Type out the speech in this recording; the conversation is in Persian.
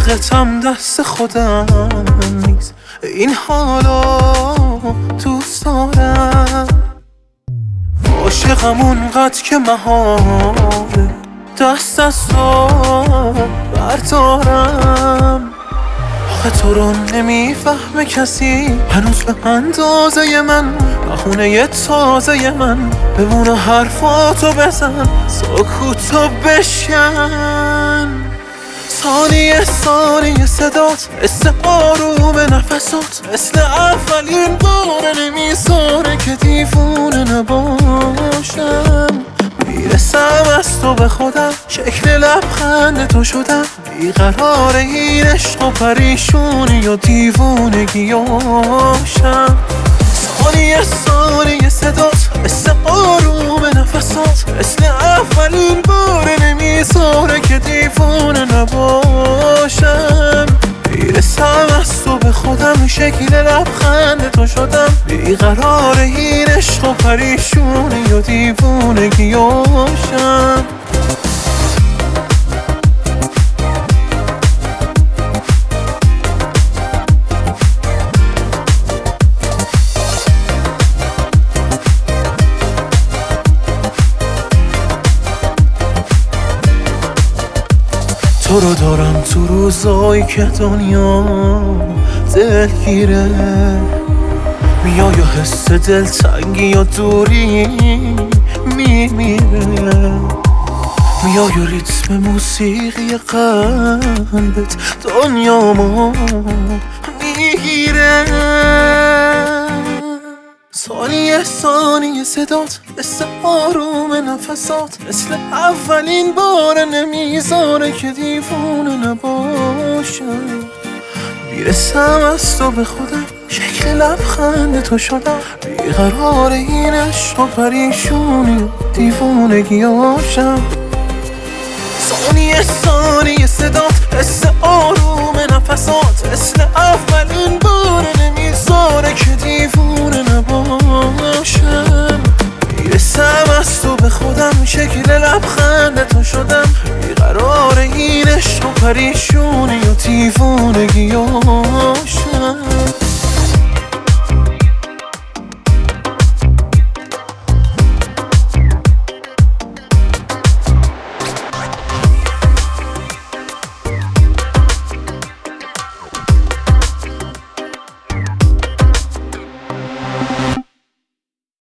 عاشقتم دست خودم نیست، این حالا دوست دارم. عاشقم اونقدر که محاله دست از تو بردارم. آخه تو رو نمیفهمه کسی هنوز به اندازه من، بخونه تازه من بمونه حرفاتو بزن، سکوتو بشکن. ثانیه ثانیه صدات مثل آروم نفسات، مثل اولین بار نمیذاره که دیوونه نباشم. میرسم از تو به خودم، شکل لبخند تو شدم، بیقرار این عشق و پریشونی و دیوونگیاشم. ثانیه ثانیه صدات مثل آروم نفسات، مثل اولین بار نمیذاره که دیوونه نباشم. میرسم از تو به خودم، شکل لبخند تو شدم، بیقرار این عشق و پریشونی و دیوونگیاشم. تو رو دارم تو روزایی که دنیا دلگیره، میای و حس دلتنگی و دوری میمیره، میای و ریتم موسیقی قلبت دنیامو میگیره. ثانیه ثانیه صدات مثل آروم نفسات، مثل اولین بار نمیذاره که دیوونه نباشم. میرسم از تو به خودم، شکل لبخند تو شدم، بیقرار این عشق و پریشونی و دیوونگیاشم. ثانیه ثانیه صدات مثل آروم نفسات، مثل اولین بار نمیذاره که دیوونه نباشم. میرسم از تو به خودم، شکل لبخند تو شدم، بیقرار این عشق و پریشونی و دیوونگیاشم.